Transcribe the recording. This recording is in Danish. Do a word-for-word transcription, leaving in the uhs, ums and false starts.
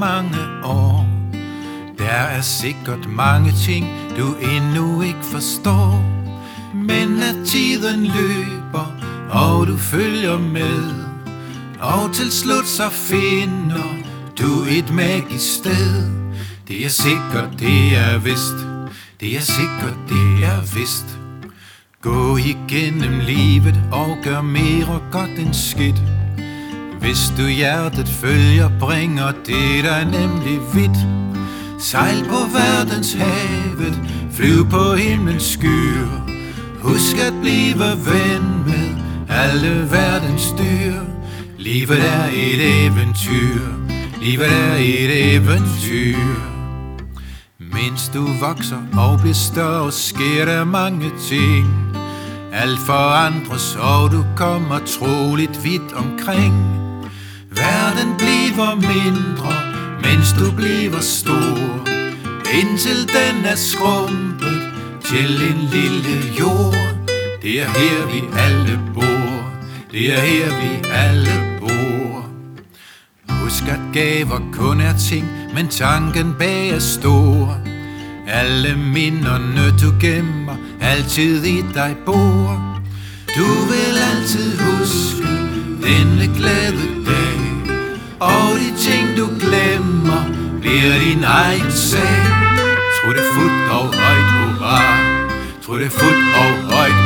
mange år. Der er sikkert mange ting, du endnu ikke forstår. Men at tiden løber, og du følger med, og til slut så finder du et magisk sted. Det er sikkert, det er vist, det er sikkert, det er vist. Gå igennem livet og gør mere godt end skidt. Hvis du hjertet følger, bringer det dig nemlig vidt. Sejl på verdens havet, flyv på himlens skyer. Husk at blive ven med alle verdens dyr. Livet er et eventyr, livet er et eventyr. Mens du vokser og bliver større, sker der mange ting. Alt forandres, og du kommer troligt vidt omkring. Verden bliver mindre, mens du bliver stor, indtil den er skrumpet til en lille jord. Det er her vi alle bor, det er her vi alle bor. Husk at gaver kun er ting, men tanken bag er stor. Alle minderne du gemmer, altid i dig bor. Du vil altid huske denne glade dag, og de ting du glemmer bliver din egen sag. Tro det fuldt og højt, hurra. Tro det fuldt og højt,